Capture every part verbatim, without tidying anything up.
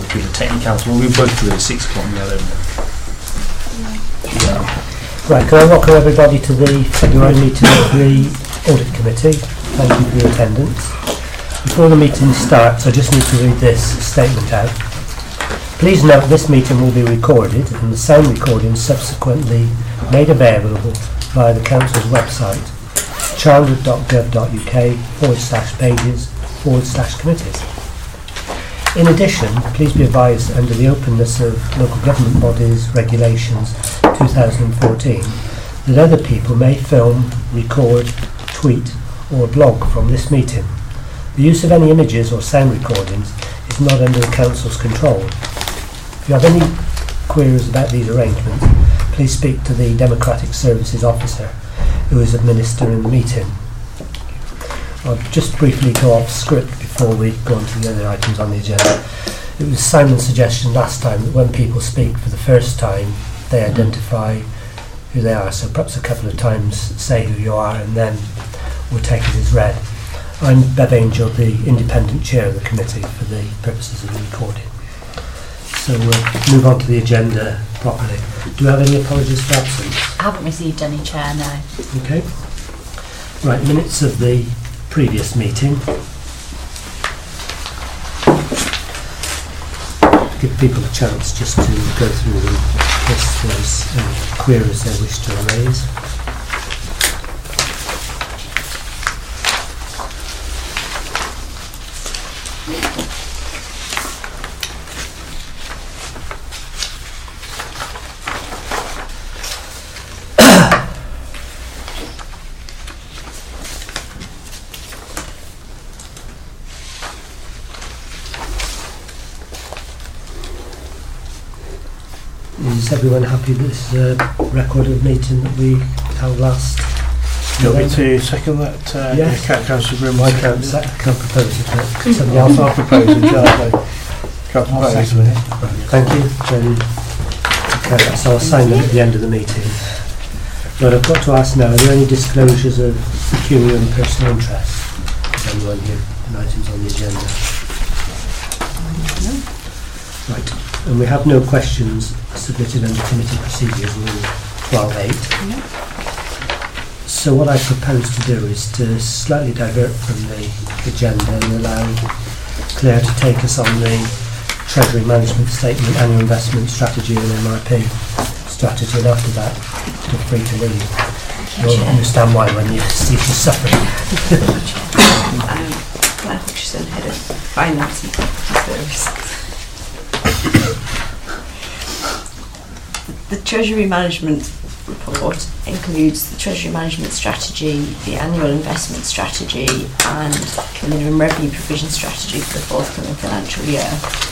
between the technicalities. We'll be both through at six o'clock now, don't we? Yeah. Right, can I welcome everybody to the February meeting of the Audit Committee. Thank you for your attendance. Before the meeting starts, I just need to read this statement out. Please note this meeting will be recorded and the sound recording subsequently made available via the Council's website, chalwood.gov.uk forward slash pages forward slash committees. In addition, please be advised under the openness of local government bodies regulations two thousand fourteen that other people may film, record, tweet or blog from this meeting. The use of any images or sound recordings is not under the Council's control. If you have any queries about these arrangements, please speak to the Democratic Services Officer who is administering the meeting. I'll just briefly go off script before we go on to the other items on the agenda. It was Simon's suggestion last time that when people speak for the first time, they identify who they are. So perhaps a couple of times say who you are and then we'll take it as read. I'm Bev Angel, the independent chair of the committee for the purposes of the recording. So we'll move on to the agenda properly. Do you have any apologies for absence? I haven't received any, Chair, no. Okay. Right, minutes of the previous meeting. Give people a chance just to go through them if there's any queries they wish to raise. Is everyone happy with this uh, record of meeting that we held last? Do you want me to second that? Uh, yes. Yeah, Councillor Grimwood. I can't, se- I can't propose it, but somebody I'll, else. I'll propose it, shall I? Can't propose it. Right, thank you. Then, okay, so I'll sign them at the end of the meeting. But I've got to ask now, are there any disclosures of pecuniary and personal interest of anyone here in items on the agenda? No. Right, and we have no questions submitted under committee procedures rule twelve eight. No. So what I propose to do is to slightly divert from the agenda and allow Claire to take us on the Treasury Management Statement, Annual Investment Strategy and M R P strategy, and after that feel free to leave. You'll Chair. understand why when you see she's suffering. um, Claire Hutchison, Head of Finance and Property Services. The Treasury Management Report includes the Treasury Management Strategy, the Annual Investment Strategy and the Minimum Revenue Provision Strategy for the forthcoming financial year.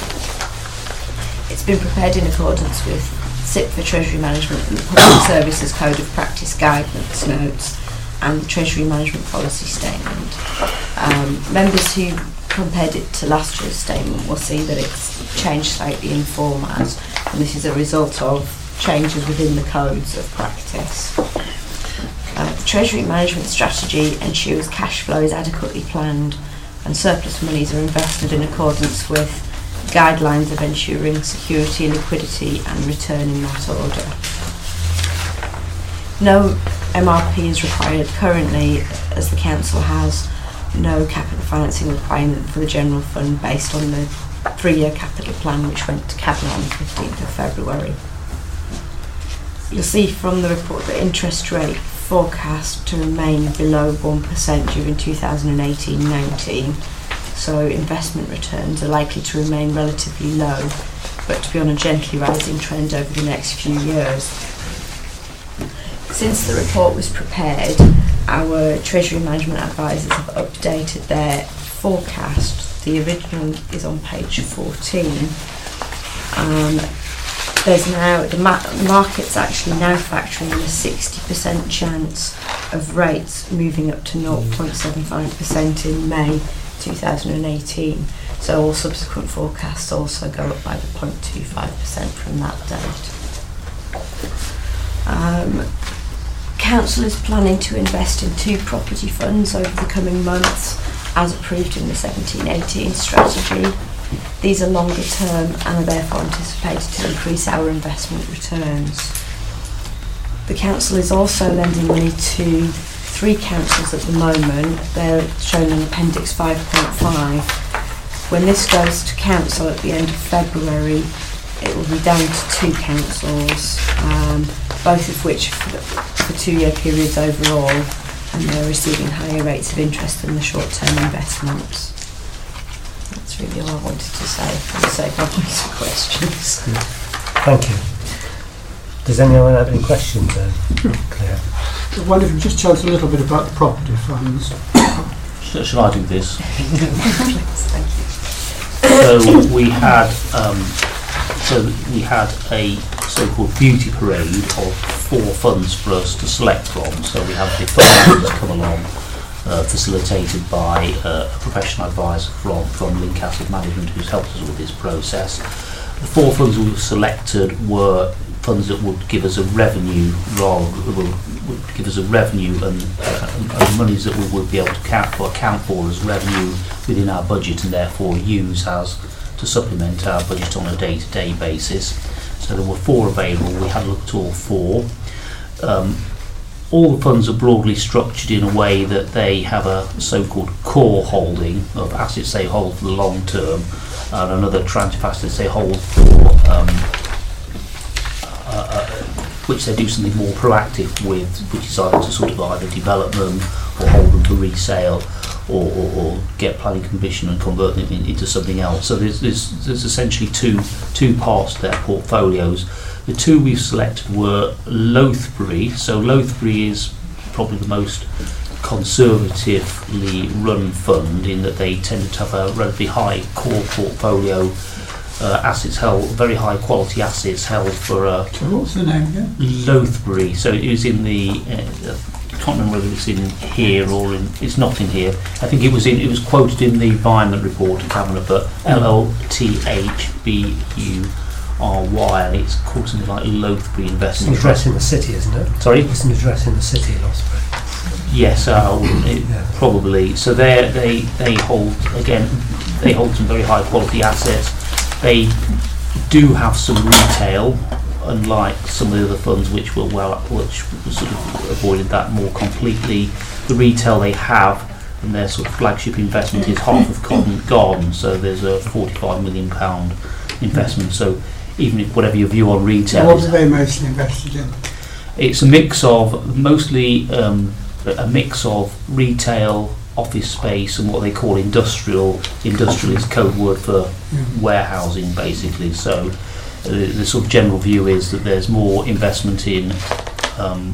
It's been prepared in accordance with S I P for Treasury Management and the Public Services Code of Practice Guidance Notes and the Treasury Management Policy Statement. Um, members who compared it to last year's statement will see that it's changed slightly in format, and this is a result of changes within the codes of practice. Uh, the Treasury Management Strategy ensures cash flow is adequately planned and surplus monies are invested in accordance with guidelines of ensuring security, liquidity and return in that order. No M R P is required currently, as the Council has no capital financing requirement for the General Fund based on the three-year capital plan which went to Cabinet on the fifteenth of February. You'll see from the report that interest rate forecast to remain below one percent during two thousand eighteen nineteen, so investment returns are likely to remain relatively low but to be on a gently rising trend over the next few years. Since the report was prepared, our Treasury Management Advisors have updated their forecast. The original is on page fourteen. Um, there's now, the ma- market's actually now factoring in a sixty percent chance of rates moving up to zero point seven five percent in May two thousand eighteen. So all subsequent forecasts also go up by the zero point two five percent from that date. Um, Council is planning to invest in two property funds over the coming months as approved in the seventeen eighteen strategy. These are longer term and are therefore anticipated to increase our investment returns. The council is also lending money to three councils at the moment. They're shown in Appendix five point five. When this goes to council at the end of February, it will be down to two councils, um, both of which for, for two-year periods overall, and they're receiving higher rates of interest than the short-term investments. That's really all I wanted to say for the sake of some questions. Thank you. Does anyone have any questions, uh, Claire? I wonder if you just tell us a little bit about the property funds. Sh- shall I do this? Thank you. So we had um, so we had a so-called beauty parade of four funds for us to select from. So we have the funds come along, uh, facilitated by uh, a professional advisor from from Link Asset Management, who's helped us with this process. The four funds we selected were funds that would give us a revenue, rather would, would give us a revenue and, uh, and, and monies that we would be able to account for, account for as revenue within our budget, and therefore use as to supplement our budget on a day-to-day basis. So there were four available. We had looked at all four. Um, all the funds are broadly structured in a way that they have a so-called core holding of assets they hold for the long term, and another tranche of assets they hold for um, Uh, uh, which they do something more proactive with, which is either to sort of either develop them or hold them for resale, or, or, or get planning permission and convert them in, into something else. So there's, there's, there's essentially two two parts to their portfolios. The two we've selected were Lothbury. So Lothbury is probably the most conservatively run fund, in that they tend to have a relatively high core portfolio. Uh, assets held, very high quality assets held for uh, So what's the name again? Lothbury. So it was in the, uh, I can't remember whether it's in here or in, it's not in here. I think it was in, it was quoted in the environment report of Cabinet, but L O T H B U R Y, and it's called something like Lothbury It's Investment an address Trust. in the city, isn't it? Sorry? It's an address in the city, Lothbury. Yes, uh, it, Yeah. probably. So they they they hold, again, they hold some very high quality assets. They do have some retail, unlike some of the other funds which were well, which sort of avoided that more completely. The retail they have, and their sort of flagship investment, is half of Cotton Garden. So there's a forty-five million pound investment. So even if whatever your view on retail, What is, are they mostly invested in? it's a mix of mostly um, a mix of retail, office space, and what they call industrial. Industrial is code word for Yeah. warehousing, basically. So uh, the sort of general view is that there's more investment in. Um,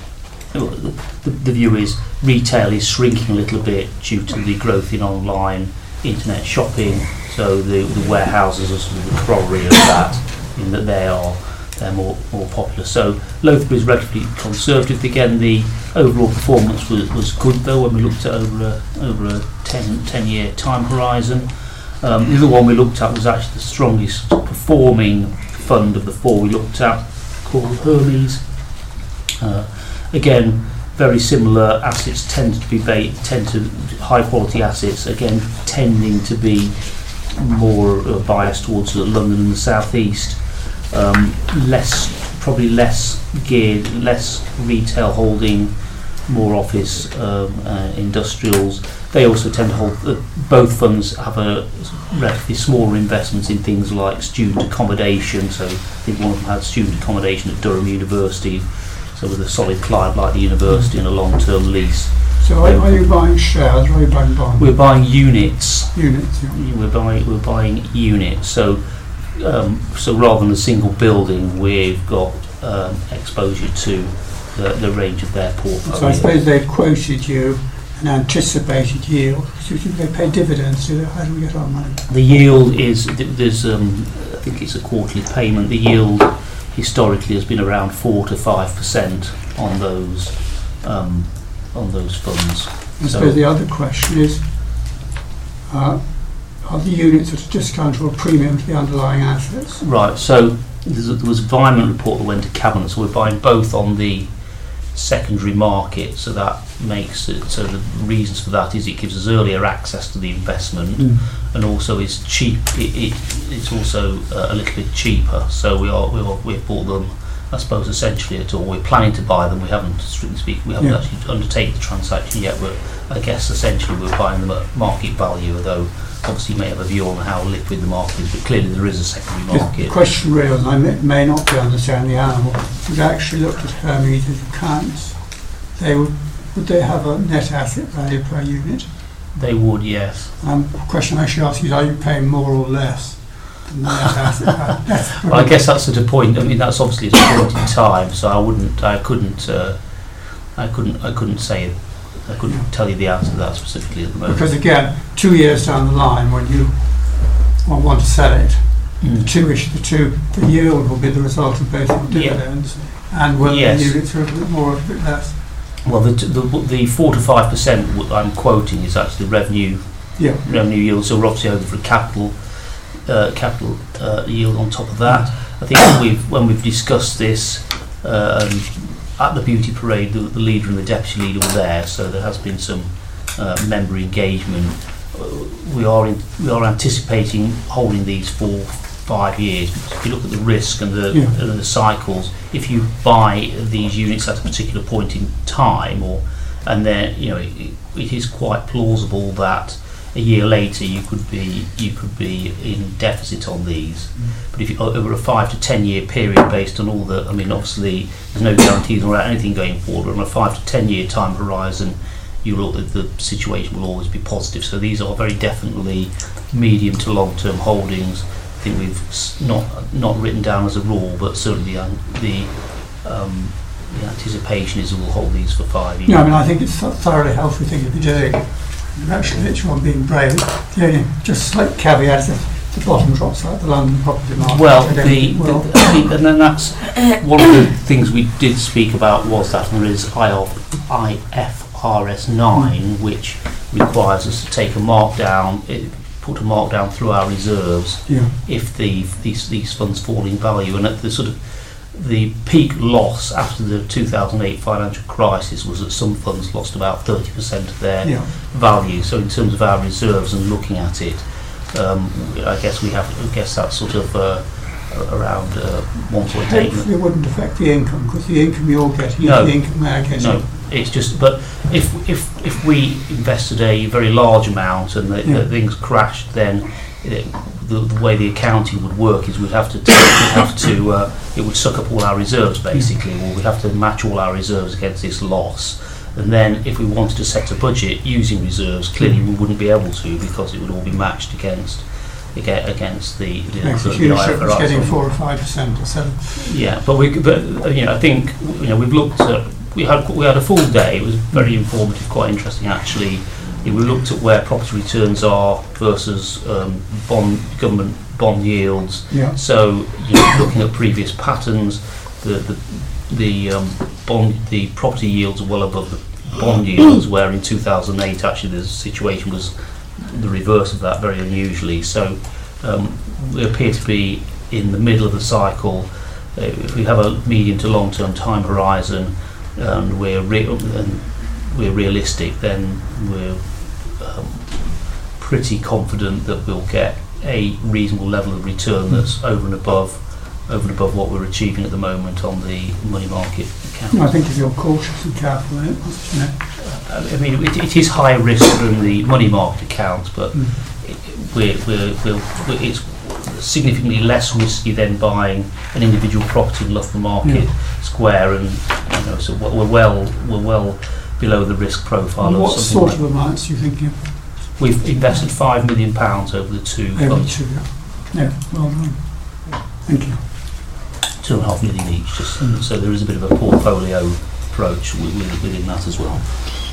the, the view is retail is shrinking a little bit due to the growth in online internet shopping. So the, the warehouses are sort of the corollary of that, in that they are they're more more popular. So Lothbury is relatively conservative. Again, the overall performance was, was good though when we looked at over a over a ten, ten year time horizon. Um, the other one we looked at was actually the strongest performing fund of the four we looked at, called Hermes. Uh, again, very similar assets tend to be ba- tend to high quality assets. Again, tending to be more uh, biased towards uh, London and the southeast. Um, less, probably less geared, less retail holding, more office, um, uh, industrials. They also tend to hold, uh, both funds have a relatively smaller investments in things like student accommodation. So I think one of them had student accommodation at Durham University, so with a solid client like the university and a long-term lease. So are, are you buying shares or are you buying bonds? We're buying units. Units, yeah. We're buying we're buying units. So um, so rather than a single building, we've got um, exposure to the, the range of their portfolio. So I suppose they've quoted you an anticipated yield. So do they pay dividends? Do they? How do we get our money? The yield is th- there's um, I think it's a quarterly payment. The yield historically has been around four to five percent on those um, on those funds. I suppose the other question is, uh, are the units at a discount or a premium to the underlying assets? Right. So there's a, there was a environment report that went to Cabinet. So we're buying both on the secondary market, so that makes it, so the reasons for that is it gives us earlier access to the investment, Mm. and also is cheap. It, it it's also uh, a little bit cheaper. So we are we are we've bought them, I suppose, essentially at all. We're planning to buy them. We haven't, strictly speaking, we haven't Yeah. actually undertaken the transaction yet. But I guess essentially we're buying them at market value, although obviously you may have a view on how liquid the market is. But clearly there is a secondary The market. question really, and I may, may not be understanding the animal, was actually looked at Hermes' accounts. They would, would they have a net asset value per unit? They would, yes. Um, the question I should ask you is, are you paying more or less than the net asset value? That's Well, I guess that's at a point. I mean, that's obviously at a point in time. So I wouldn't, I couldn't, uh, I couldn't, I couldn't say, I couldn't tell you the answer to that specifically at the moment. Because again, two years down the line, when you want want to sell it, the Mm. two issue, the two, the yield will be the result of both your Yeah. dividends and whether Yes. the units are a bit more or a bit less. Well, the, the the four to five percent I'm quoting is actually revenue Yeah. revenue yield. So we're obviously over for capital uh, capital uh, yield on top of that. I think when we've when we've discussed this um, at the beauty parade, the, the leader and the deputy leader were there, so there has been some uh, member engagement. Uh, We are in, we are anticipating holding these for five years because if you look at the risk and the Yeah. and the cycles, if you buy these units at a particular point in time, or and then you know it, it is quite plausible that a year later you could be you could be in deficit on these. But if you over a five to ten year period, based on all the, I mean, obviously there's no guarantees about anything going forward. But on a five to ten year time horizon, you will, the situation will always be positive. So these are very definitely medium to long term holdings. I think we've s- not not written down as a rule, but certainly the um, the, um, the anticipation is that we'll hold these for five years. No, I mean, I think it's a thoroughly healthy thing to be doing. And actually, literally, I'm being brave. The only just slight caveat is that the bottom drops like the London property market. Well, I don't the, think the, will. I think- and then that's one of the things we did speak about was that there is I F R S nine, which requires us to take a markdown, eh, put a markdown through our reserves Yeah. if the these these funds fall in value. And at the sort of the peak loss after the two thousand eight financial crisis was that some funds lost about thirty percent of their Yeah. value. So in terms of our reserves and looking at it, um, I guess we have, I guess that's sort of uh, around uh, one point eight. Hopefully, it wouldn't affect the income because the income you're getting No. is the income they're getting. No, it's just, but if if if we invested a very large amount and the, Yeah. the things crashed, then it, the, the way the accounting would work is we'd have to take, we'd have to uh, it would suck up all our reserves basically, or we'd have to match all our reserves against this loss. And then if we wanted to set a budget using reserves, clearly we wouldn't be able to because it would all be matched against aga- against the, the, Makes the, a the huge I F R S. difference getting four or five percent or seven. Yeah, but we, but uh, you know, I think you know we've looked at we had we had a full day. It was very informative, quite interesting actually. We looked at where property returns are versus um, bond government bond yields. Yeah. So you know, looking at previous patterns, the the the um, bond the property yields are well above the bond yields. Where in two thousand eight actually the situation was the reverse of that, very unusually. So um, we appear to be in the middle of the cycle. Uh, if we have a medium to long term time horizon and we're re- and we're realistic, then we're um, pretty confident that we'll get a reasonable level of return that's over and above over and above what we're achieving at the moment on the money market account. I think if you're cautious and careful in it, you know. I mean, it, it is higher risk than the money market accounts, but Mm. it, we're, we're, we're, we're, it's significantly less risky than buying an individual property in Loughborough Market Yeah. Square, and you know, so we're well we're well below the risk profile And of what something sort like- of amounts are you thinking? We've invested five million pounds over the two Over funds, two, yeah. Yeah, well done. Thank you. two and a half million each. Just so there is a bit of a portfolio approach wi- wi- within that as well.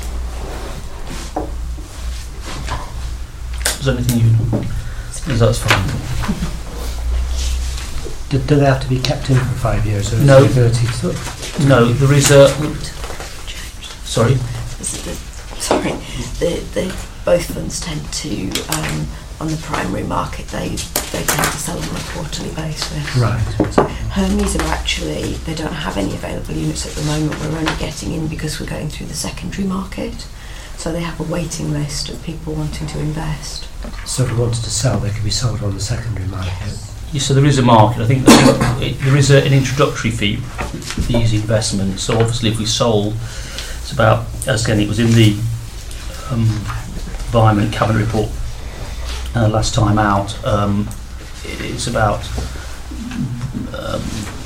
Is there anything you? Is that's fine. Do, do they have to be kept in for five years, or is No. there ability to? No, there is a. Sorry. This is the- Sorry, the, the both funds tend to, um, on the primary market, they, they tend to sell on a quarterly basis. Right. So Hermes are actually, they don't have any available units at the moment. We're only getting in because we're going through the secondary market. So they have a waiting list of people wanting to invest. So if we wanted to sell, they could be sold on the secondary market. Yeah, so there is a market. I think, I think it, there is a, an introductory fee for these investments. So obviously, if we sold, it's about, as again, it was in the um, Environment Cabinet report uh, last time out. Um, it's about um,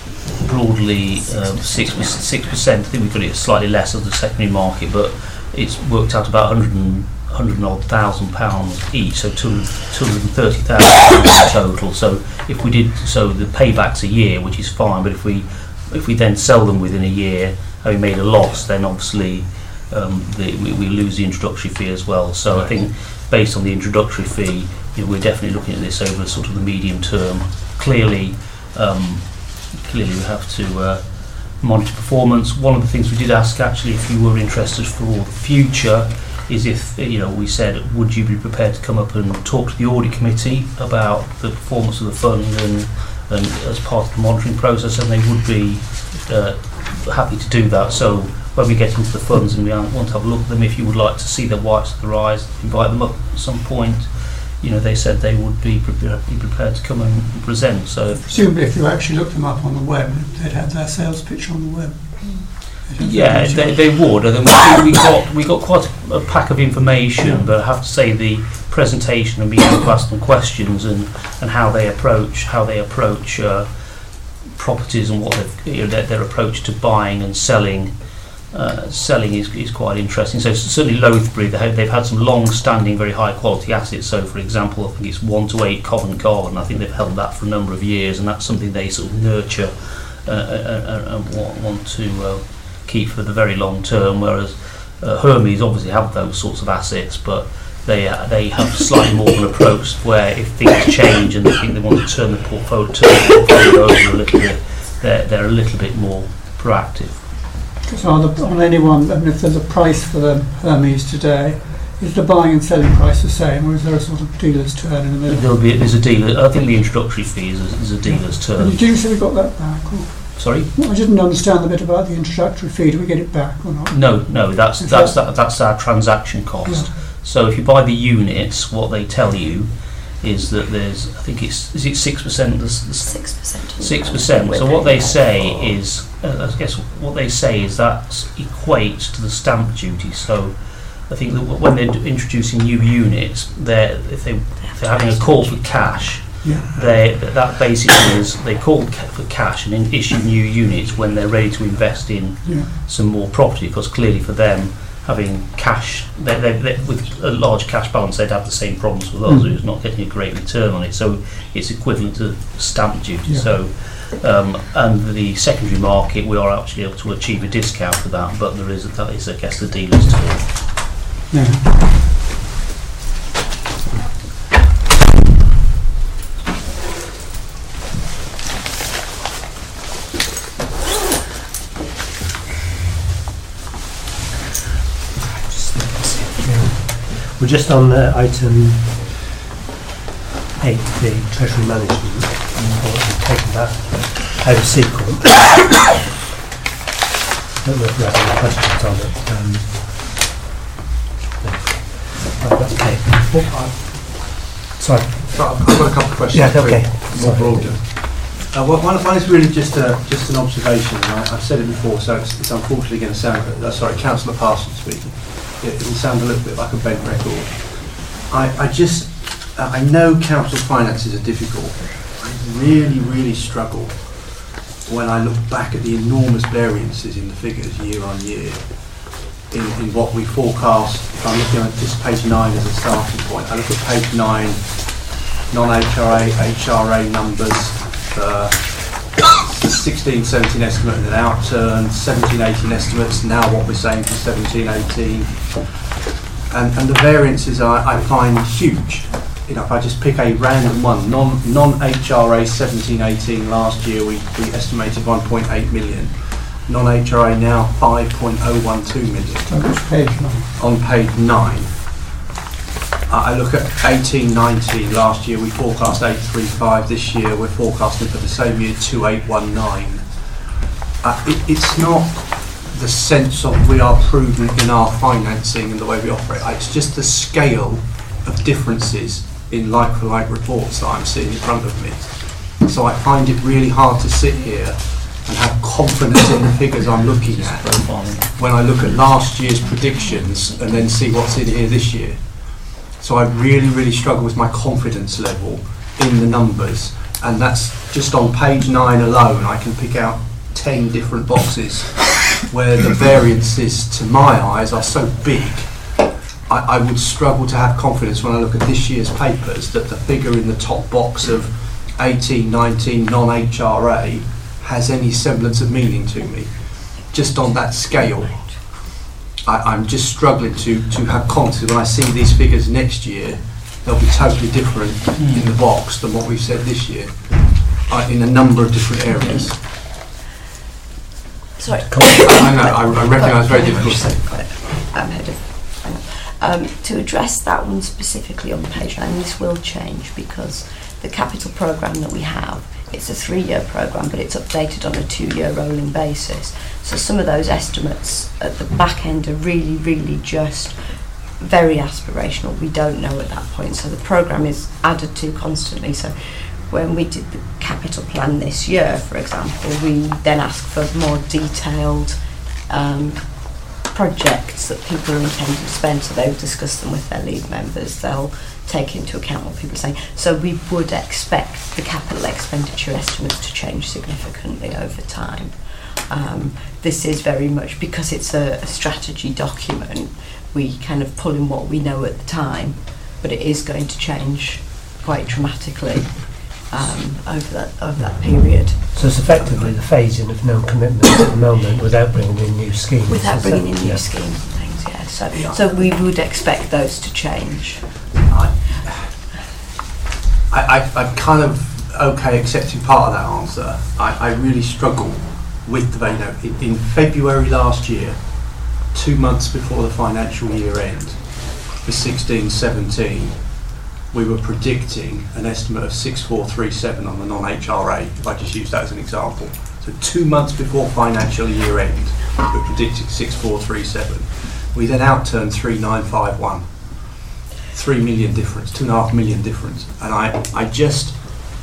broadly um, six six percent. I think we've got it slightly less of the secondary market, but it's worked out about one hundred and hundred and odd thousand pounds each, so two hundred and thirty thousand pounds in total. So if we did, so the payback's a year, which is fine, but if we if we then sell them within a year, having made a loss, then obviously um, the, we, we lose the introductory fee as well. So I think based on the introductory fee, you know, we're definitely looking at this over sort of the medium term. Clearly, um, clearly we have to uh, monitor performance. One of the things we did ask, actually, if you were interested for the future, is if, you know, we said, would you be prepared to come up and talk to the audit committee about the performance of the fund and, and as part of the monitoring process, and they would be uh, happy to do that. So when we get into the funds and we want to have a look at them, if you would like to see the whites of their eyes, invite them up at some point, you know, they said they would be prepared, be prepared to come and present. So presumably if you actually looked them up on the web, they'd have their sales pitch on the web. Yeah, they, they would. And then we, we got we got quite a, a pack of information, yeah. But I have to say the presentation and being able to ask them questions and, and how they approach how they approach uh, properties and what you know, their, their approach to buying and selling uh, selling is is quite interesting. So certainly Lothbury, they have, they've had some long-standing, very high-quality assets. So, for example, I think it's one to eight Covent Garden. I think they've held that for a number of years, and that's something they sort of nurture uh, and, and want, want to. Uh, keep for the very long term, whereas uh, Hermes obviously have those sorts of assets, but they uh, they have slightly more of an approach where if things change and they think they want to turn the portfolio, turn the portfolio over a little bit, they're, they're a little bit more proactive. So on, the, on anyone, I mean, if there's a price for the Hermes today, is the buying and selling price the same, or is there a sort of dealer's turn in the middle? There'll be there's a dealer. I think the introductory fee is a, is a dealer's turn. And did you say we got that back? Or? Sorry? I didn't understand the bit about the introductory fee. Do we get it back or not? No, no, that's that's that, that's our transaction cost. Yeah. So if you buy the units, what they tell you is that there's, I think it's, is it six percent? Six percent. Six percent. So what they say is, uh, I guess what they say is that equates to the stamp duty. So I think that when they're introducing new units, they're if they if they're having a call for cash. Yeah. They, that basically is they call for cash and in issue new units when they're ready to invest in yeah. some more property, because clearly for them having cash they, they, they, with a large cash balance they'd have the same problems with us, mm. who's not getting a great return on it, so it's equivalent to stamp duty. Yeah. So um, and the secondary market we are actually able to achieve a discount for that, but there is that is I guess the dealer's turn. Yeah. We're just on uh, item eight, the Treasury Management. We've taken that out of sequence. I don't know if we have any questions on it. Um, no. Right, okay. Oh, sorry. I've got a couple of questions. Yeah, okay. More broader. Uh, one, one is really just a, just an observation, and I, I've said it before, so it's, it's unfortunately going to sound. Uh, sorry, Councillor Parsons speaking. It will sound a little bit like a bent record. I, I just, uh, I know council finances are difficult. I really, really struggle when I look back at the enormous variances in the figures year on year in, in what we forecast. If I'm looking at this page nine as a starting point, I look at page nine, non-H R A, H R A numbers, uh, sixteen seventeen estimate and an outturn, seventeen eighteen estimates, now what we're saying for seventeen eighteen. And, and the variances I, I find huge. You know, if I just pick a random one, non, non-H R A seventeen eighteen last year we, we estimated one point eight million. Non-H R A now five point oh one two million. So which page nine? On page nine. I I look at eighteen nineteen, last year we forecast eight three five, this year we're forecasting for the same year two eight one nine. Uh, it, it's not the sense of we are prudent in our financing and the way we operate, it's just the scale of differences in like-for-like reports that I'm seeing in front of me. So I find it really hard to sit here and have confidence in the figures I'm looking at when I look at last year's predictions and then see what's in here this year. So I really, really struggle with my confidence level in the numbers, and that's just on page nine alone. I can pick out ten different boxes where the variances to my eyes are so big. I, I would struggle to have confidence when I look at this year's papers that the figure in the top box of eighteen nineteen non-H R A has any semblance of meaning to me, just on that scale. I, I'm just struggling to, to have confidence when I see these figures next year. They'll be totally different in the box than what we've said this year, uh, in a number of different areas. Sorry. I know, I, I recognise very difficult. I'm ahead of. Um, to address that one specifically on page nine, this will change because the capital programme that we have, it's a three-year programme, but it's updated on a two-year rolling basis. So some of those estimates at the back end are really, really just very aspirational. We don't know at that point. So the programme is added to constantly. So when we did the capital plan this year, for example, we then asked for more detailed um, projects that people are intending to spend, so they'll discuss them with their lead members. They'll take into account what people are saying. So we would expect the capital expenditure estimates to change significantly over time. Um, this is very much because it's a, a strategy document. We kind of pull in what we know at the time, but it is going to change quite dramatically um, over that over that period. So it's effectively the phasing of known commitments at the moment without bringing in new schemes. Without Is bringing in that- new yeah. schemes and things, yeah. So, so we would expect those to change. I, I, I'm kind of okay accepting part of that answer. I, I really struggle with the, you know, in, in February last year, two months before the financial year end, for sixteen seventeen, we were predicting an estimate of six four three seven on the non-H R A, if I just use that as an example. So two months before financial year end, we were predicting six four three seven. We then outturned three nine five one. Three million difference, two and a half million difference. And I, I just,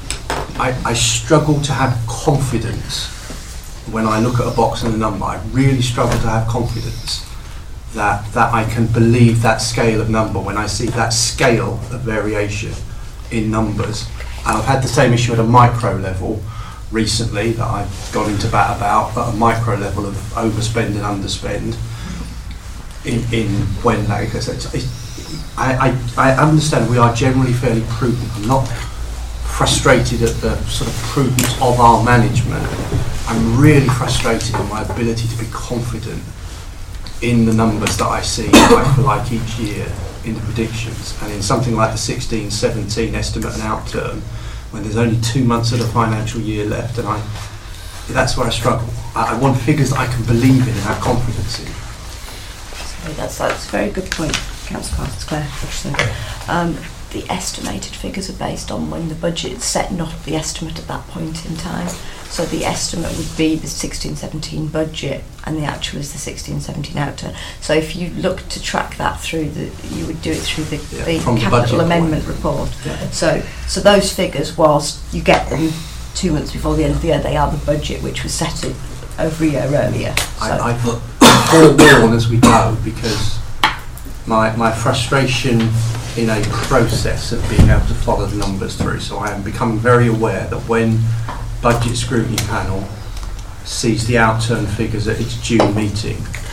I, I struggle to have confidence when I look at a box and a number. I really struggle to have confidence that that I can believe that scale of number when I see that scale of variation in numbers. And I've had the same issue at a micro level recently that I've got into bat about, at a micro level of overspend and underspend in, in when that occurs. It's, it's, I, I, I understand we are generally fairly prudent. I'm not frustrated at the sort of prudence of our management. I'm really frustrated in my ability to be confident in the numbers that I see like for like each year in the predictions, and in something like the sixteen seventeen estimate and outturn when there's only two months of the financial year left, and I that's where I struggle. I, I want figures that I can believe in and have confidence in. Sorry, that's, that's a very good point, Councillor Carter's Claire. So, um, the estimated figures are based on when the budget's set, not the estimate at that point in time. So the estimate would be the sixteen seventeen budget, and the actual is the sixteen seventeen outturn. So if you look to track that through the, you would do it through the, Yeah, the from the capital budget amendment point. report. Yeah. So so those figures, whilst you get them two months before the end of the year, they are the budget which was set it over a year earlier. So I, I forewarn as we go, because my my frustration in a process of being able to follow the numbers through. So I am becoming very aware that when Budget Scrutiny Panel sees the outturn figures at its June meeting,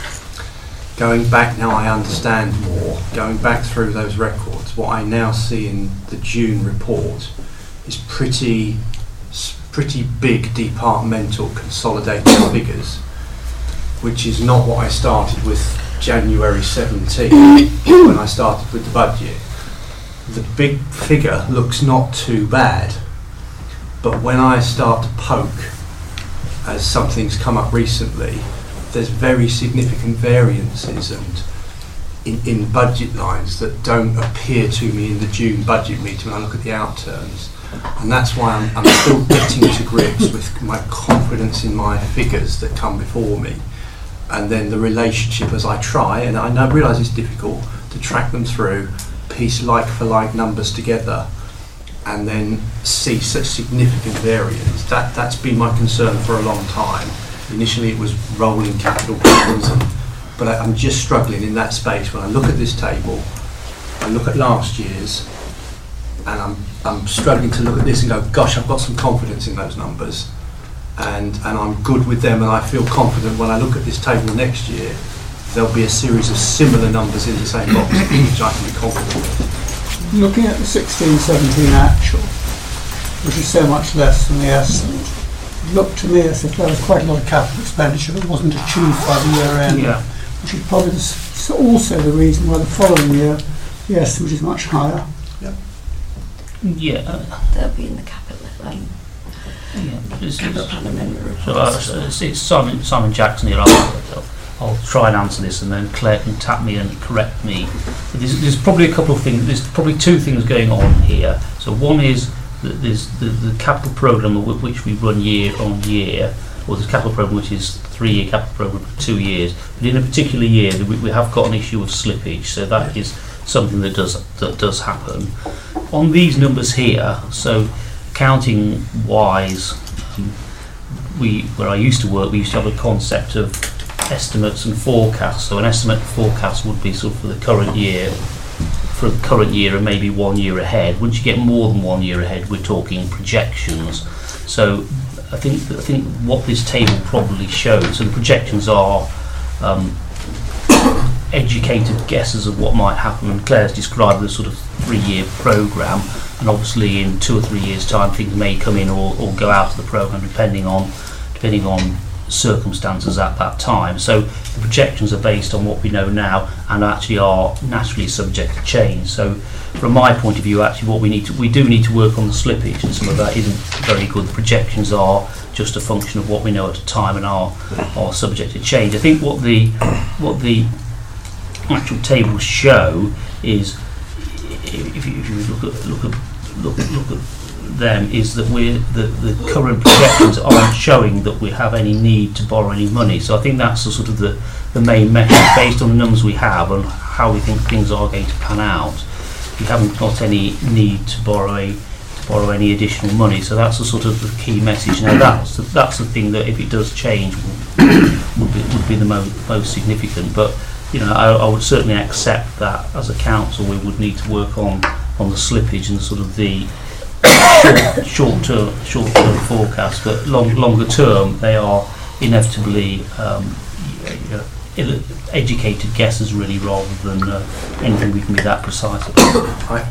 going back now I understand more, going back through those records, what I now see in the June report is pretty pretty big departmental consolidated figures, which is not what I started with January seventeenth when I started with the budget. The big figure looks not too bad, but when I start to poke, as something's come up recently, there's very significant variances, and in, in budget lines that don't appear to me in the June budget meeting when I look at the outturns. And that's why I'm, I'm still getting to grips with my confidence in my figures that come before me. And then the relationship as I try, and I know, realise it's difficult to track them through, piece like for like numbers together, and then see such significant variance. That, that's been my concern for a long time. Initially it was rolling capital gains, and, but I, I'm just struggling in that space. When I look at this table, I look at last year's, and I'm, I'm struggling to look at this and go, gosh, I've got some confidence in those numbers. And, and I'm good with them, and I feel confident when I look at this table next year, there'll be a series of similar numbers in the same box, which I can be confident with. Looking at the sixteen seventeen actual, which is so much less than the estimate, it looked to me as if there was quite a lot of capital expenditure that wasn't achieved by the year end, Yeah. which is probably the s- also the reason why the following year the estimate is much higher. Yeah. uh, They'll be in the capital um, yeah. It's, capital it's, plan amendment so, report. uh, so it's, it's Simon, Simon Jackson here. I'll, I'll try and answer this, and then Claire can tap me and correct me. But there's, there's probably a couple of things. There's probably two things going on here. So one is that there's the, the capital programme which we run year on year, or the capital programme which is three-year capital programme for two years. But in a particular year, we, we have got an issue of slippage. So that is something that does that does happen. On these numbers here, so accounting wise, um, we where I used to work, we used to have a concept of estimates and forecasts. So an estimate and forecast would be sort of for the current year, for the current year and maybe one year ahead. Once you get more than one year ahead, we're talking projections. So I think I think what this table probably shows, and the projections are um, educated guesses of what might happen, and Claire's described the sort of three-year programme, and obviously in two or three years' time things may come in or, or go out of the programme depending on depending on circumstances at that time. So the projections are based on what we know now and actually are naturally subject to change. So from my point of view, actually what we need to we do need to work on the slippage, and some of that isn't very good. The projections are just a function of what we know at a time and are are subject to change. I think what the what the actual tables show is, if you, if you look at look at look at look at them, is that we're the, the current projections aren't showing that we have any need to borrow any money. So I think that's the sort of the, the main message based on the numbers we have and how we think things are going to pan out. We haven't got any need to borrow a, to borrow any additional money. So that's the sort of the key message. Now that's the, that's the thing that if it does change would be, would be the mo- most significant. But you know, I, I would certainly accept that as a council we would need to work on on the slippage and sort of the short, short-term short-term forecast, but long, longer term they are inevitably um, you know, educated guesses really, rather than uh, anything we can be that precise about. I,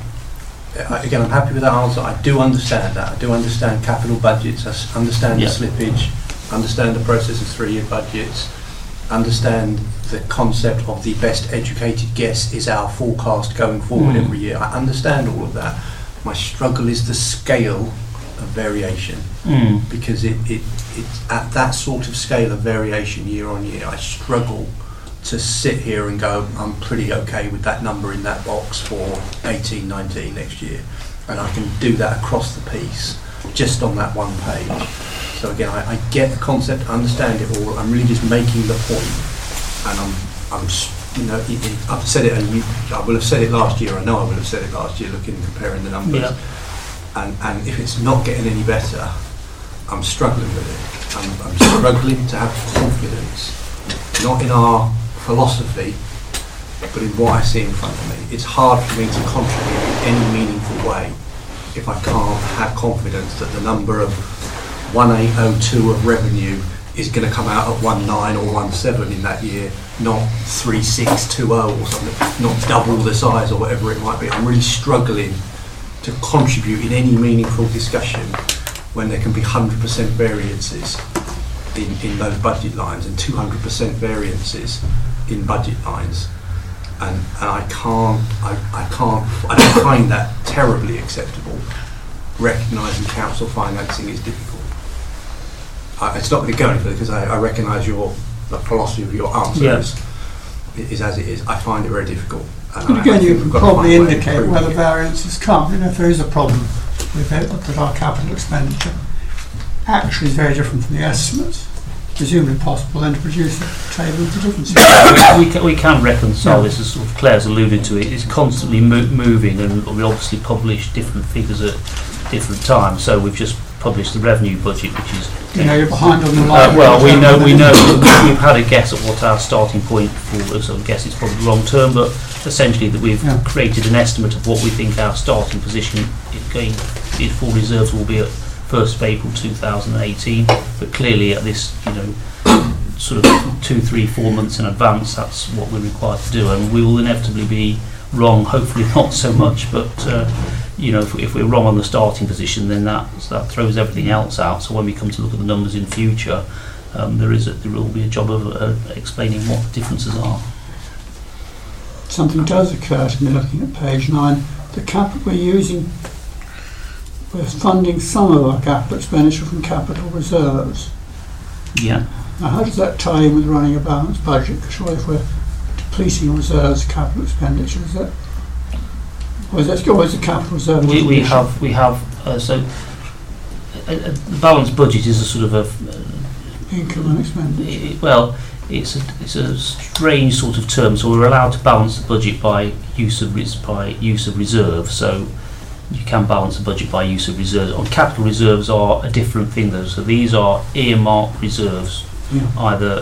I, again, I'm happy with that answer. I do understand that. I do understand capital budgets. I s- understand Yeah. the slippage. Understand the process of three-year budgets. Understand the concept of the best educated guess is our forecast going forward Mm. every year. I understand all of that. My struggle is the scale of variation, Mm. because it, it it's at that sort of scale of variation year on year, I struggle to sit here and go, I'm pretty okay with that number in that box for eighteen nineteen next year, and I can do that across the piece just on that one page. So again, I, I get the concept, understand it all. I'm really just making the point, and I'm I'm s- you know, it, it, I've said it, and you, I will have said it last year. I know I will have said it last year, looking and comparing the numbers. Yeah. And and if it's not getting any better, I'm struggling with it. I'm, I'm struggling to have confidence, not in our philosophy, but in what I see in front of me. It's hard for me to contribute in any meaningful way if I can't have confidence that the number of one eight oh two of revenue is going to come out at one nine or one seven in that year, not three six two oh or something, not double the size or whatever it might be. I'm really struggling to contribute in any meaningful discussion when there can be one hundred percent variances in, in those budget lines and two hundred percent variances in budget lines. And, and I can't, I, I can't, I don't find that terribly acceptable. Recognising council financing is difficult. I, it's not going to go any further because I, I recognise your the philosophy of your answers, is as it is, I find it very difficult. Uh, But again, I you think can we've got to probably find a way of indicate improving where the it. variances come. You know, if there is a problem with, it, with our capital expenditure, actually is very different from the estimates. Presumably possible then to produce a table of the differences. we, can, we can reconcile this, as sort of Claire's alluded to it. It's constantly mo- moving, and we obviously publish different figures at different times. So we've just published the revenue budget, which is You know, you're behind on the uh, line. well, we know we know we've had a guess at what our starting point for. So I guess it's probably long term, but essentially that we've Yeah. created an estimate of what we think our starting position is going is for reserves will be at first of April two thousand eighteen. But clearly, at this, you know, sort of two, three, four months in advance, that's what we're required to do, and we will inevitably be wrong. Hopefully, not so much, but. Uh, You know, if, if we're wrong on the starting position, then that that throws everything else out. So when we come to look at the numbers in future, um, there is a, there will be a job of uh, explaining what the differences are. Something does occur to me looking at page nine. The capital we're using, we're funding some of our capital expenditure from capital reserves. Yeah. Now, how does that tie in with running a balanced budget? Because surely if we're depleting reserves, capital expenditure, is that, or is that always a capital reserve? We, we have we have uh, so a, a the balanced budget is a sort of a Income and expenditure. uh, well, it's a it's a strange sort of term. So we're allowed to balance the budget by use of res- by use of reserve. So you can balance the budget by use of reserves. On capital reserves are a different thing though. So these are earmarked reserves, Yeah. either.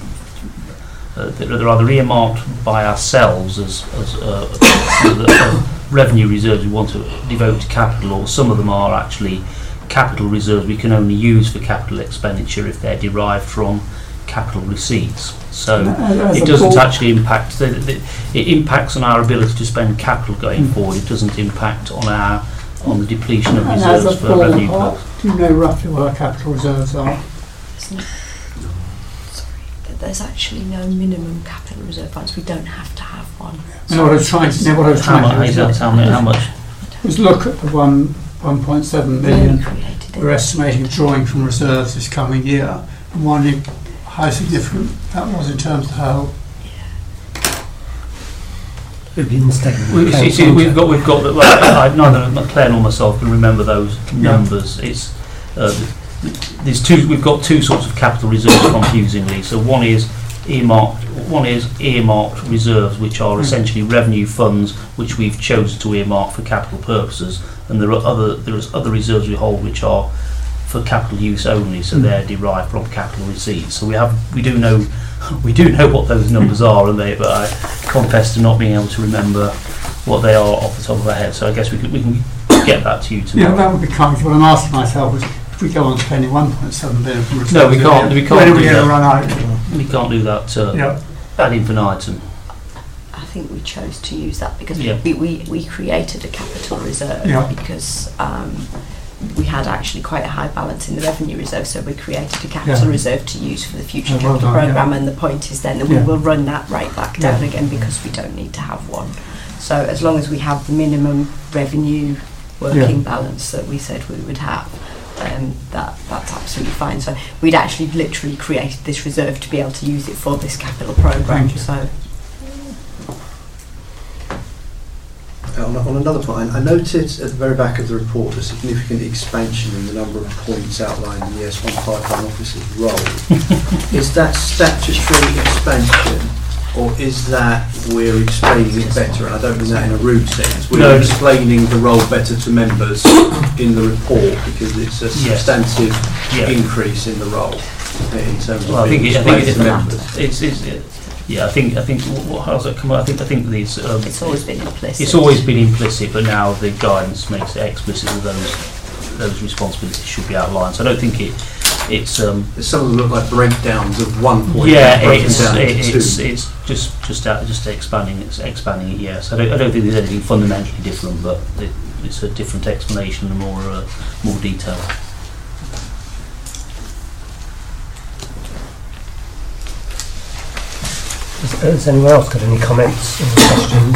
Uh, they're either earmarked by ourselves as, as uh, the, uh, revenue reserves we want to devote to capital, or some of them are actually capital reserves we can only use for capital expenditure if they're derived from capital receipts. So As it a doesn't ball- actually impact, the, the, it impacts on our ability to spend capital going Mm. forward. It doesn't impact on our on the depletion of And as reserves a for revenue ballpark, purposes. do you know roughly what our capital reserves are? Isn't it? Sorry, that there's actually no minimum capital reserve funds. We don't have to have one. You know what I was trying to, know what I was How trying much, to how much, how much? was look at the one, one point seven We million created it. we're estimating drawing from reserves this coming year, and wondering how significant that was in terms of how. It'd be in the statement. We, see, see, we've got, we've got. Well, I, neither not Claire nor myself can remember those numbers. It's uh, there's two. We've got two sorts of capital reserves confusingly. So one is earmarked. One is earmarked reserves, which are Mm. essentially revenue funds which we've chosen to earmark for capital purposes, and there are other there is other reserves we hold which are for capital use only. So Mm. they're derived from capital receipts. So we have we do know. We do know what those numbers are, and they, but I confess to not being able to remember what they are off the top of our head. So I guess we can, we can get that to you Yeah, tomorrow. that would be kind of what I'm asking myself is if we go on spending one point seven billion from reserves. No, we can't- we can't When are we do going to that. run out? We can't do that uh, Yeah. ad infinitum. I think we chose to use that because Yeah. we, we, we created a capital reserve Yeah. because um, we had actually quite a high balance in the revenue reserve, so we created a capital Yeah. reserve to use for the future Yeah, well capital done, yeah. programme, and the point is then that we Yeah. will run that right back down Yeah. again because we don't need to have one. So as long as we have the minimum revenue working balance that we said we would have, um, that that's absolutely fine. So we'd actually literally created this reserve to be able to use it for this capital programme. Thank you. So On, on another point, I noted at the very back of the report a significant expansion in the number of points outlined in the S one fifty-one officer's role. Is that statutory expansion, or is that we're explaining it better? And I don't mean that in a rude sense. We're No. explaining the role better to members in the report because it's a Yes. substantive Yeah. increase in the role in terms of Well, I being think it, I think explained it's, to members. it's, it's, it, yeah. I think I think what, how's that come out? I think I think these. Um, it's always been implicit. It's always been implicit, but now the guidance makes it explicit that those those responsibilities should be outlined. So I don't think it it's um, Some of them look like breakdowns of one point yeah broken it's down it, into it's two. it's just just out, just expanding it's expanding it. Yes, I don't I don't think there's anything fundamentally different, but it, it's a different explanation and more uh, more detail. Has, has anyone else got any comments or questions?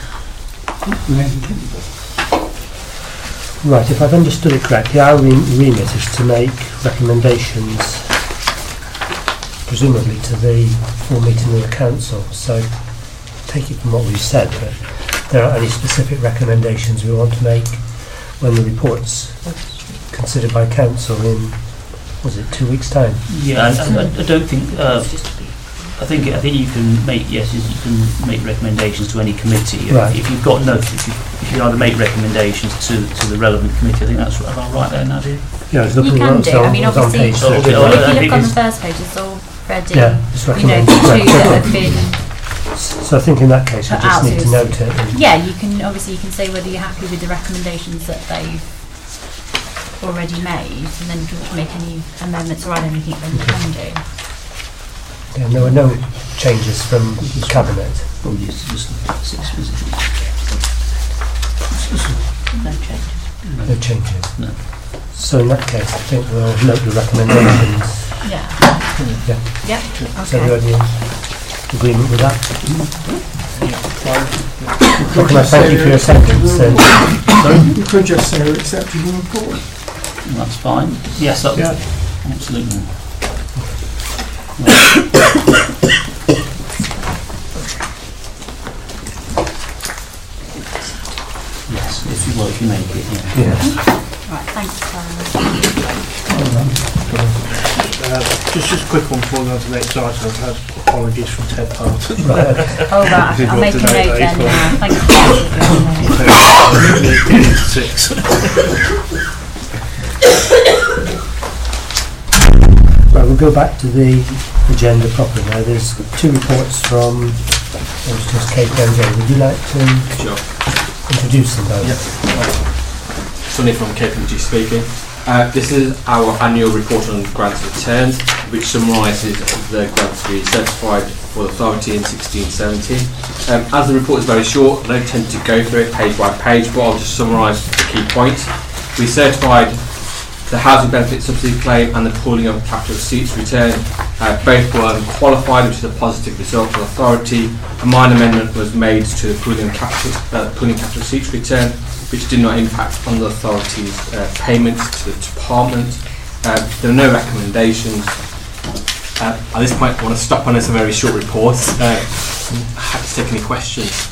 Right, if I've understood it correctly, our re- remit is to make recommendations presumably to the full meeting of the council. So take it from what we've said, that there aren't any specific recommendations we want to make when the report's considered by council in, was it two weeks' time? Yeah, I, I, I don't think. Uh, I think I think you can make yes, you can make recommendations to any committee. Right. If you've got no, if you, if you either make recommendations to, to the relevant committee, I think that's right, am I right there, Nadia. Yeah, I was You looking can at do. it on, I mean, it was on obviously, page Oh, thirty. oh, if I you think look on the it's- first page, it's already, Yeah, just you know, recommend. the two that have been. So I think in that case we Put just out need to is- note it. And Yeah, you can obviously you can say whether you're happy with the recommendations that they've already made, and then if you want to make any amendments or add anything, then you can do. and there were no changes from the cabinet. Oh, yes, just six positions. No changes. No changes. No. So in that case, I think we'll note the recommendations. Yeah. Yeah. Yep. Is Okay. everybody in agreement with that? Well, can I thank you for your attendance? And You could just say we're accepting the report. That's fine. Yes, that, Yeah. absolutely. Yes, if you well, if you make it, yeah. yeah. Right. Thanks, Sarah. Uh, just, just a quick one before we go on to the next item. I've had apologies from Ted Parton. Right, okay. Oh, right. Did I'll want make a to note note then. that Yeah. Thank you. Six. Right, we'll go back to the agenda proper now. There's two reports from Auditors Kate and Jay. Would you like to Sure. introduce them both? Yep. Sonny from K P M G speaking. Uh, this is our annual report on grants returns, which summarises the grants we certified for the authority in sixteen seventeen. Um, as the report is very short, I don't tend to go through it page by page, but I'll just summarise the key points. We certified the housing benefit subsidy claim and the pooling of capital receipts return. Uh, both were qualified, which is a positive result for the authority. A minor amendment was made to the pooling of capital, uh, pooling capital receipts return, which did not impact on the authority's uh, payments to the department. Uh, there are no recommendations. Uh, at this point, I want to stop on this, a very short report. Uh, happy to take any questions.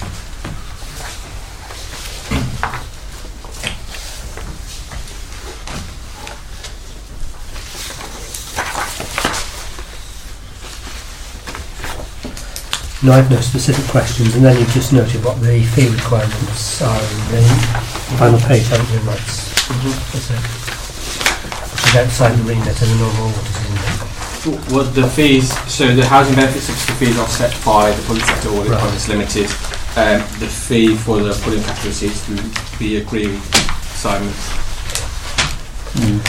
No, I have no specific questions, and then you've just noted what the fee requirements are in the final page, haven't you? And That's, that's it. Which is outside the remit of the normal audit, isn't it? Well, the fees, so the housing benefit subsidy fees are set by the Public Sector Audit Right. Office Limited. Um, the fee for the pulling capital receipts we, we agree with Simon. Mm.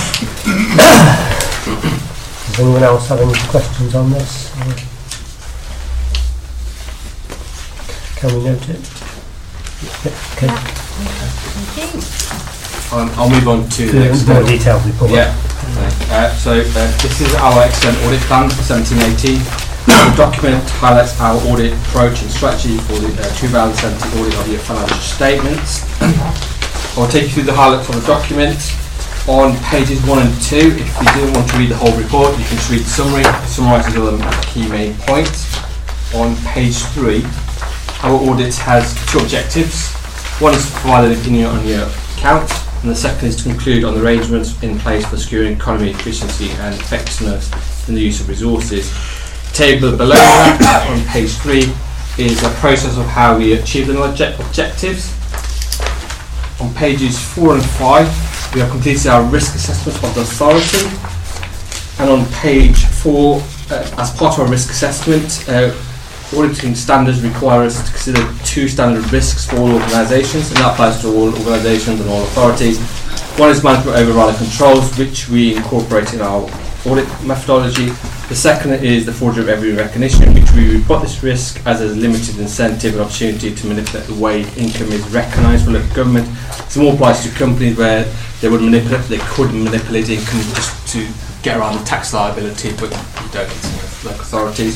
Does anyone else have any questions on this? Or can we note it? Yep, okay. Thank you. Um, I'll move on to the The next more one. detailed report. Yeah. Uh, so uh, this is our external audit plan for seventeen eighteen. The document highlights our audit approach and strategy for the uh, two thousand seventeen audit of your financial statements. I'll take you through the highlights of the document. On pages one and two, if you didn't want to read the whole report, you can just read the summary. It summarises all the key main points. On page three, our audit has two objectives. One is to provide an opinion on your account, and the second is to conclude on the arrangements in place for securing economy, efficiency and effectiveness in the use of resources. Table below that, on page three, is a process of how we achieve the obje- objectives. On pages four and five, we have completed our risk assessment of the authority. And on page four, uh, as part of our risk assessment, uh, auditing standards require us to consider two standard risks for all organisations, and that applies to all organisations and all authorities. One is management override controls, which we incorporate in our audit methodology. The second is the fraudulent revenue recognition, which we rebut this risk as a limited incentive and opportunity to manipulate the way income is recognised for local government. It's more applies to companies where they would manipulate, they could manipulate income just to get around the tax liability, but you don't in local authorities.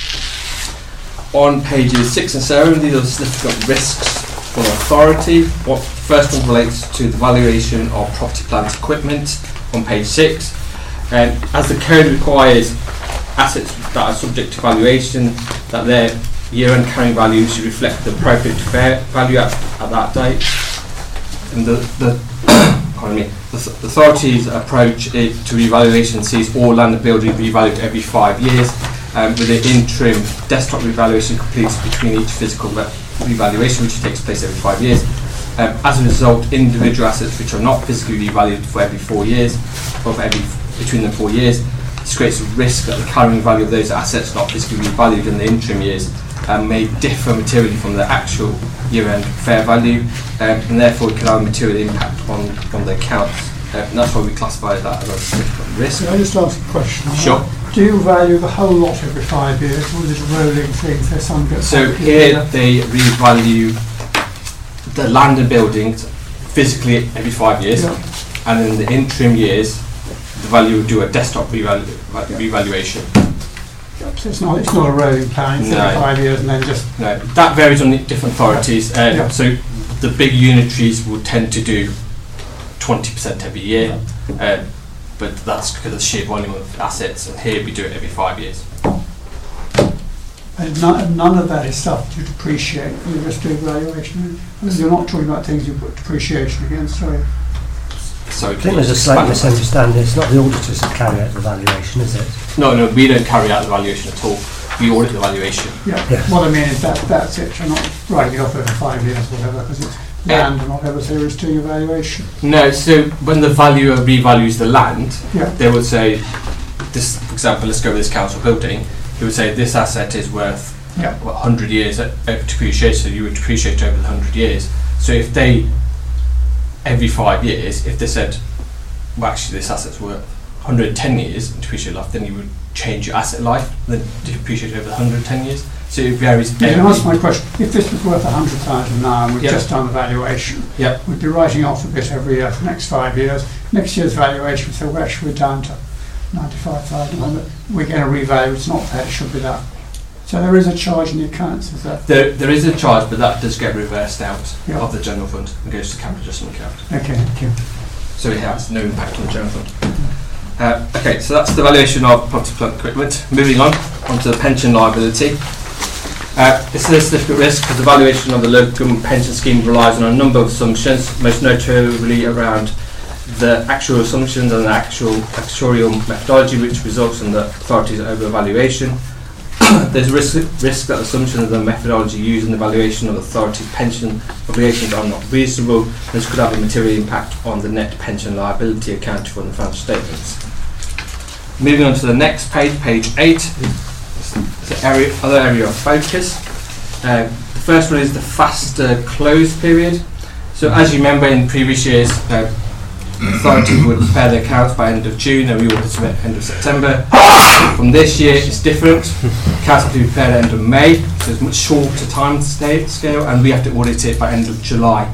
On pages six and seven, these are the significant risks for the authority. What the first one relates to the valuation of property, plant, equipment on page six. And as the code requires, assets that are subject to valuation, that their year-end carrying value should reflect the appropriate fair value at, at that date. And the, the pardon me, the th- authority's approach is to revaluation sees all land and building revalued every five years, um, with an interim desktop revaluation completed between each physical re- revaluation, which takes place every five years. Um, as a result, individual assets which are not physically revalued for every four years, or for every between them four years, this creates a risk that the carrying value of those assets not physically revalued in the interim years um, may differ materially from the actual year-end fair value, um, and therefore it can have a material impact on, on the accounts. Uh, and that's why we classify that as a significant risk. Can I just ask a question? Sure. Do you value the whole lot every five years, or is it a rolling thing? So some get So here they revalue the land and buildings physically every five years, Yeah. and in the interim years, the value would do a desktop revalu- revaluation. So it's not, it's not a rolling plan, it's No. every five years and then just, No, that varies on the different authorities. Uh, Yeah. So the big unitaries will tend to do twenty percent every year, uh, but that's because of the sheer volume of assets. And here we do it every five years. and none, none of that is stuff you depreciate, you're just doing valuation. I mean, you're not talking about things you put depreciation against, sorry. So I think there's a slight misunderstanding. It's not the auditors that carry out the valuation, is it? No, no, we don't carry out the valuation at all. We audit the valuation. Yeah, Yeah. what I mean is that, that's it, you're not writing it off over five years or whatever, because it's land and whatever, so you're just doing your valuation. No, so when the valuer revalues the land, Yeah, they would say, this, for example, let's go with this council building, he would say this asset is worth yeah, what, one hundred years of depreciation, so you would depreciate over the one hundred years. So if they, every five years, if they said, well actually this asset's worth one hundred ten years in depreciation life, then you would change your asset life, then depreciate over the one hundred ten years. So it varies. you can answer my question. If this was worth a hundred thousand now and we've Yeah. just done the valuation, Yeah. we'd be writing off a bit every year for the next five years. Next year's valuation, so we're actually we're down to ninety-five thousand. We're going to revalue, it's not that, it should be that. So there is a charge in the accounts, is that? There, there is a charge, but that does get reversed out Yeah. of the general fund and goes to the capital adjustment account. Okay, thank you. So it has no impact on the general fund. Uh, okay, so that's the valuation of property, plant, equipment. Moving on, onto the pension liability. Uh, this is a significant risk because the valuation of the local government pension scheme relies on a number of assumptions, most notably around the actual assumptions and the actual actuarial methodology, which results in the authority's over-evaluation. There's a risk, risk that assumptions and the methodology used in the valuation of the authority's pension obligations are not reasonable. This could have a material impact on the net pension liability accounted for in the financial statements. Moving on to the next page, page eight, is the area, other area of focus. Uh, the first one is the faster close period. So as you remember in previous years, uh, authorities would prepare their accounts by end of June and we audit them at end of September. From this year it's different. Accounts have to be prepared at end of May, so it's much shorter time scale, and we have to audit it by end of July.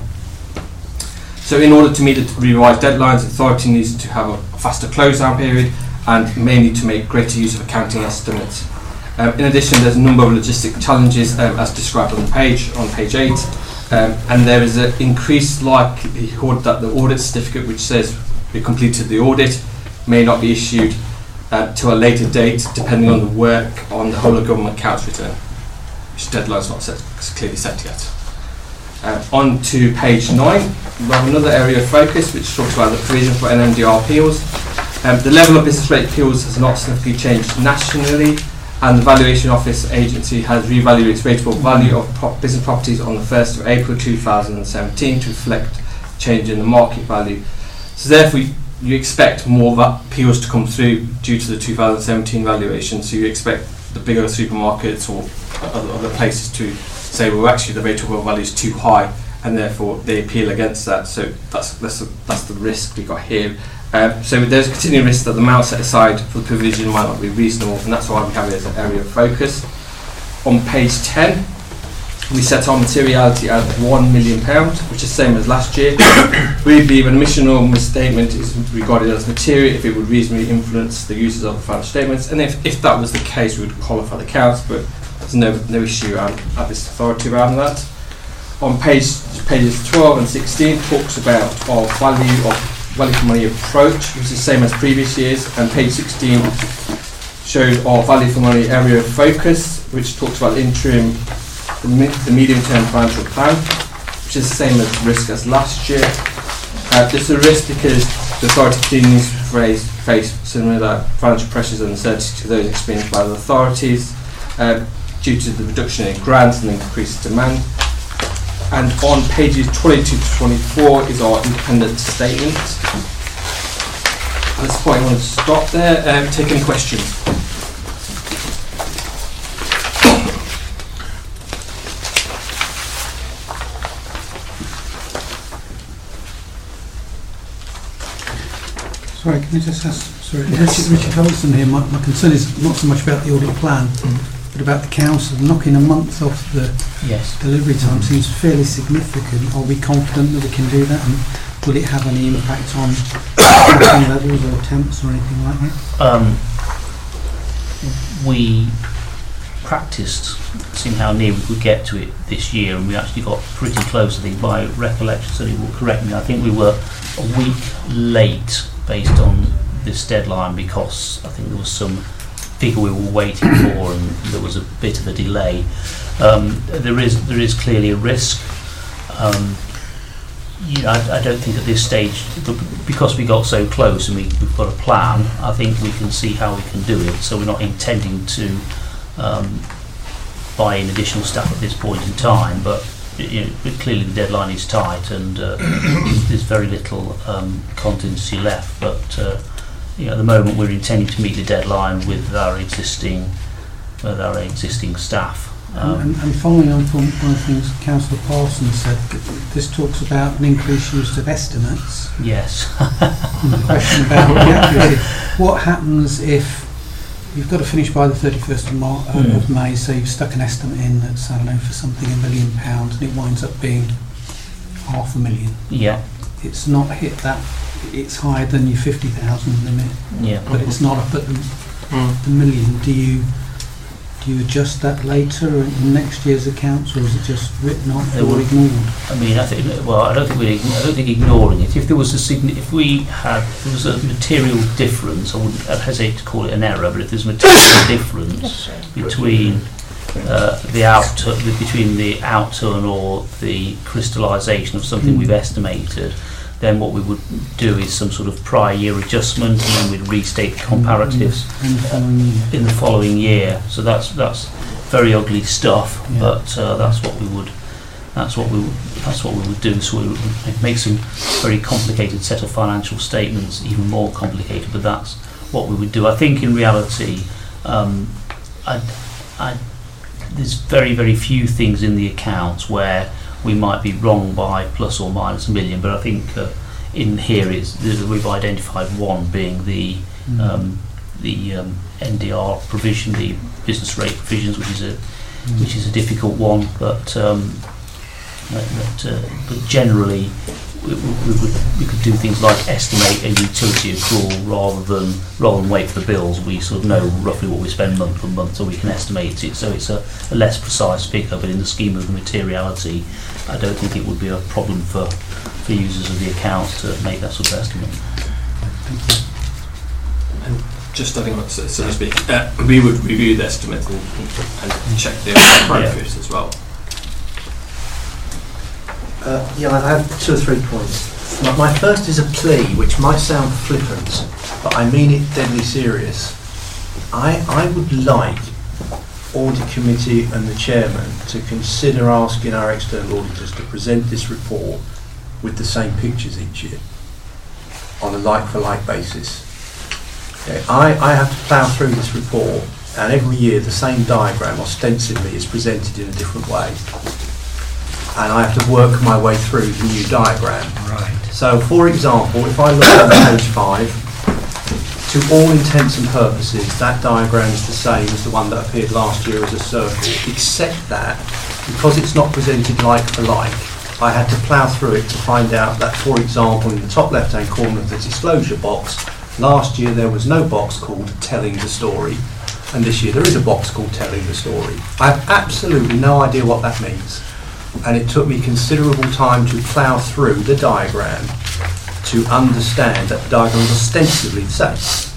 So in order to meet the revised deadlines, the authority needs to have a faster close down period and may need to make greater use of accounting estimates. Um, in addition, there's a number of logistic challenges um, as described on the page, on page eight. Um, and there is an increased likelihood that the audit certificate which says we completed the audit may not be issued uh, to a later date depending on the work on the whole of government accounts return, which deadline is not set, clearly set yet. Uh, on to page nine, we have another area of focus which talks about the provision for N M D R appeals. Um, the level of business rate appeals has not significantly changed nationally, and the Valuation Office Agency has revalued its rateable value of pro- business properties on the first of April two thousand seventeen to reflect change in the market value. So therefore you expect more va- appeals to come through due to the two thousand seventeen valuation, so you expect the bigger supermarkets or other, other places to say, well actually the rateable value is too high, and therefore they appeal against that. So that's, that's, a, that's the risk we got here. Uh, so there's a continuing risk that the amount set aside for the provision might not be reasonable, and that's why we have it as an area of focus. On page ten, we set our materiality at one million pounds, which is the same as last year. We believe an omission or misstatement is regarded as material if it would reasonably influence the uses of the financial statements, and if, if that was the case, we would qualify the accounts, but there's no, no issue around, at this authority around that. On page pages twelve and sixteen, talks about our value of value for money approach, which is the same as previous years, and page sixteen shows our value for money area of focus, which talks about the interim, the, mi- the medium-term financial plan, which is the same as risk as last year. Uh, this is a risk because the authority continues to face, face similar financial pressures and uncertainty to those experienced by the authorities uh, due to the reduction in grants and increased demand. And on pages twenty-two to twenty-four is our independent statement. At this point I want to stop there and um, take any questions. Sorry, can I just ask, sorry, Richard, Richard Holson here. My, my concern is not so much about the audit plan, mm. but about the council knocking a month off the yes. delivery time seems fairly significant. Are we confident that we can do that, and will it have any impact on staffing levels or temps or anything like that? Um, we practiced seeing how near we could get to it this year, and we actually got pretty close. I think by recollection, so he will correct me, I think we were a week late based on this deadline because I think there was some figure we were waiting for and there was a bit of a delay. Um, there is there is clearly a risk. Um, you know, I, I don't think at this stage, because we got so close and we, we've got a plan, I think we can see how we can do it. So we're not intending to um, buy in additional staff at this point in time, but you know, clearly the deadline is tight and uh, there's very little um, contingency left. But uh, you know, at the moment we're intending to meet the deadline with our existing with our existing staff. Um, and, and following on from one of the things Councillor Parsons said, this talks about an increased use of estimates. Yes. And the question about the accuracy. What happens if you've got to finish by the thirty-first of, Mar- uh, Mm. of May, so you've stuck an estimate in that's, I don't know, for something a million pounds, and it winds up being half a million. Yeah. It's not hit that, it's higher than your fifty thousand limit, Yeah. but it's not up at the, Mm. the million. Do you do you adjust that later in next year's accounts, or is it just written off It or would- ignored? I mean, I think. Well, I don't think we. I don't think ignoring it. If there was a signi- if we had if there was a material difference, I wouldn't. I'd hesitate to call it an error, but if there's a material difference between uh, the out between the outturn or the crystallisation of something Mm. we've estimated, then what we would do is some sort of prior year adjustment, and then we'd restate the comparatives In the following year. in the following year. So that's that's very ugly stuff, Yeah. but uh, that's what we would that's what we would, that's what we would do. So we would make some very complicated set of financial statements even more complicated, but that's what we would do. I think in reality, um, I, I, there's very very few things in the accounts where we might be wrong by plus or minus a million, but I think uh, in here it's, we've identified one being the Mm. um, the um, N D R provision, the business rate provisions, which is a Mm. which is a difficult one, but um, but, but, uh, but generally we, we, would, we could do things like estimate a utility accrual rather than rather than wait for the bills. We sort of know roughly what we spend month on month, so we can estimate it. So it's a, a less precise figure, but in the scheme of the materiality, I don't think it would be a problem for, for users of the accounts to make that sort of estimate. Thank you. Just adding on, so, so to speak, uh, we would review the estimates and, and check they are appropriate as well. Uh, yeah, I have two or three points. My, my first is a plea, which might sound flippant, but I mean it deadly serious. I, I would like Audit Committee and the Chairman to consider asking our external auditors to present this report with the same pictures each year on a like-for-like basis. Okay, I, I have to plough through this report, and every year the same diagram ostensibly is presented in a different way. And I have to work my way through the new diagram. Right. So, for example, if I look at page five, to all intents and purposes, that diagram is the same as the one that appeared last year as a circle, except that, because it's not presented like for like, I had to plough through it to find out that, for example, in the top left-hand corner of the disclosure box, last year there was no box called Telling the Story, and this year there is a box called Telling the Story. I have absolutely no idea what that means. And it took me considerable time to plough through the diagram to understand that the diagram was ostensibly the same.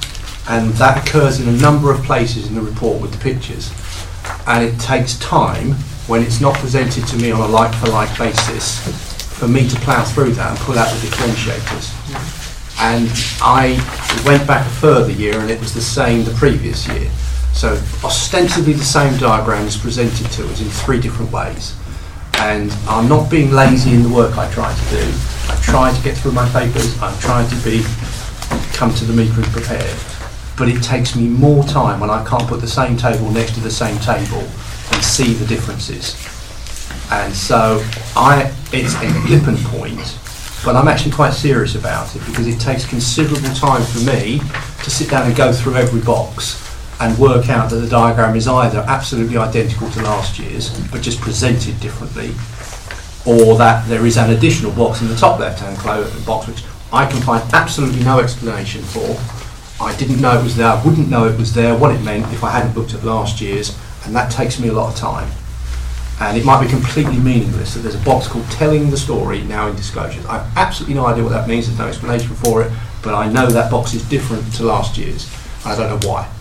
and that occurs in a number of places in the report with the pictures. And it takes time, when it's not presented to me on a like-for-like basis, for me to plough through that and pull out the differentiators. And I went back a further year, and it was the same the previous year. So ostensibly the same diagram is presented to us in three different ways. And I'm not being lazy in the work I try to do. I try to get through my papers. I'm trying to be come to the meeting prepared. But it takes me more time when I can't put the same table next to the same table and see the differences. And so I, it's a flippant point, but I'm actually quite serious about it, because it takes considerable time for me to sit down and go through every box and work out that the diagram is either absolutely identical to last year's, but just presented differently, or that there is an additional box in the top left-hand box which I can find absolutely no explanation for. I didn't know it was there, I wouldn't know it was there, what it meant if I hadn't looked at last year's, and that takes me a lot of time. And it might be completely meaningless that there's a box called Telling the Story now in disclosures. I have absolutely no idea what that means, there's no explanation for it, but I know that box is different to last year's. I don't know why.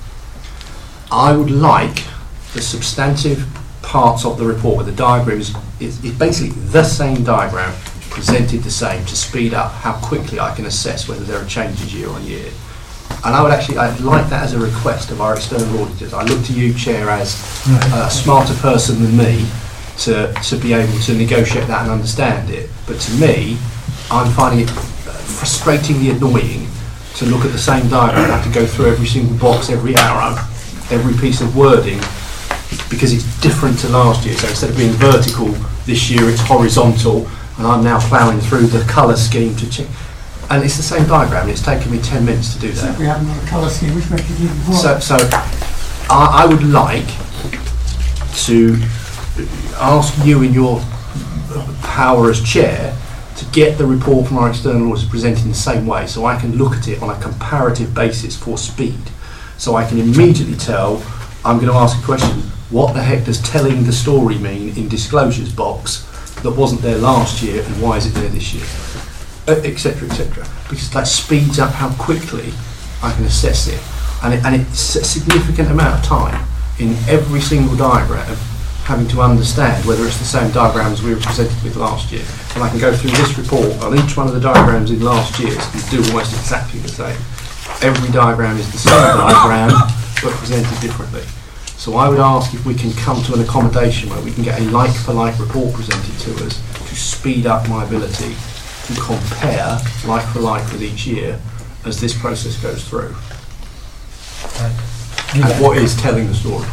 I would like the substantive parts of the report where the diagram is, is, is basically the same diagram, presented the same, to speed up how quickly I can assess whether there are changes year on year. And I would actually, I'd like that as a request of our external auditors. I look to you, Chair, as a smarter person than me to, to be able to negotiate that and understand it. But to me, I'm finding it frustratingly annoying to look at the same diagram, have to go through every single box, every arrow, every piece of wording, because it's different to last year. So instead of being vertical this year, it's horizontal, and I'm now ploughing through the colour scheme to check. And it's the same diagram, and it's taken me ten minutes to do that. So we haven't got a colour scheme, which makes it even harder. So, so I, I would like to ask you in your power as chair to get the report from our external auditors presented in the same way, so I can look at it on a comparative basis for speed. So I can immediately tell, I'm going to ask a question, what the heck does telling the story mean in disclosures box that wasn't there last year, and why is it there this year? Etc, et cetera. Because that speeds up how quickly I can assess it. And, it. and it's a significant amount of time in every single diagram having to understand whether it's the same diagram as we were presented with last year. And I can go through this report on each one of the diagrams in last year's and do almost exactly the same. Every diagram is the same diagram, but presented differently. So I would ask if we can come to an accommodation where we can get a like-for-like report presented to us to speed up my ability to compare like-for-like with each year as this process goes through. Right. And what is telling the story?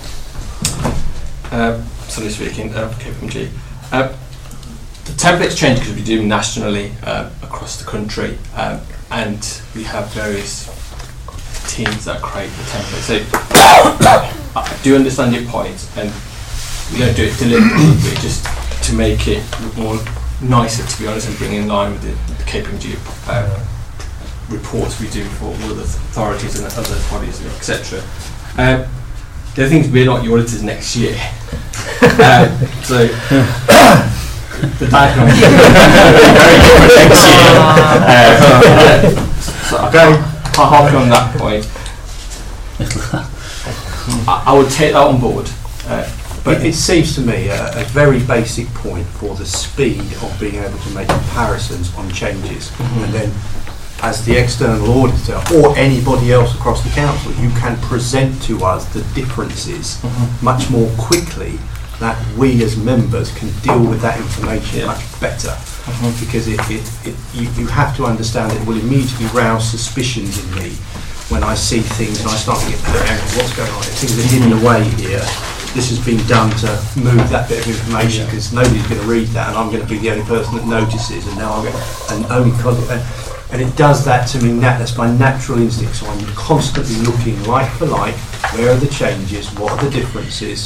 Uh, Sonny speaking, uh, K P M G. Uh, the templates change because we do them nationally uh, across the country, um, and we have various teams that create the template. So I do understand your point, and we don't do it deliberately, just to make it more nicer, to be honest, and bring in line with the, the K P M G uh, reports we do for all the authorities and other bodies, et cetera. Um, the other thing is we're not the auditors next year, um, so the diagram is very different next year. Uh, so I can't, can't hop on that point. I, I would take that on board. Uh, But it, it seems to me a, a very basic point for the speed of being able to make comparisons on changes. Mm-hmm. And then, as the external auditor or anybody else across the council, you can present to us the differences mm-hmm. much more quickly, that we as members can deal with that information yeah. much better. Mm-hmm. Because it, it, it, you, you have to understand it will immediately rouse suspicions in me when I see things and I start to get, what's going on? Things are hidden away here. This has been done to move that bit of information because yeah. nobody's going to read that, and I'm going to be the only person that notices, and now I'm going and only because and, and it does that to me. Nat, that's my natural instinct. So I'm constantly looking like for like. Where are the changes? What are the differences?